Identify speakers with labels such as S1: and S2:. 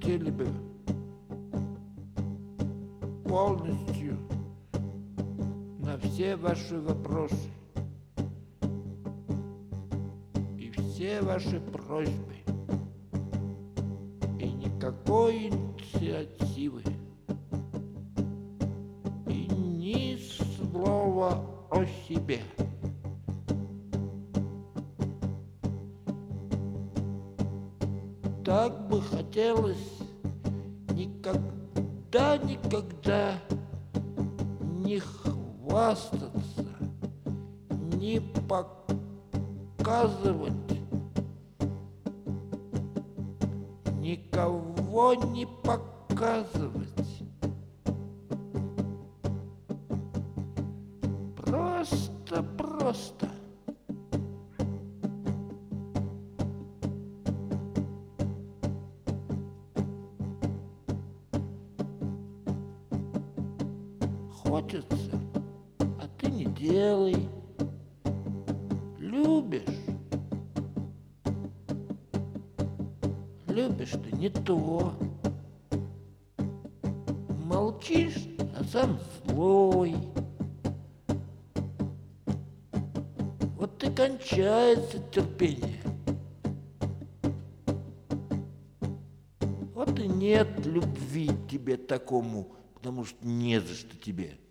S1: хотели бы полностью на все ваши вопросы и все ваши просьбы, и никакой инициативы, и ни слова о себе. Так бы хотелось никогда не хвастаться, не показывать, никого не показывать. Просто. Хочется, а ты не делай. Любишь ты не то. Молчишь, а сам злой. Вот и кончается терпение. Вот и нет любви к тебе такому, потому что не за что тебе.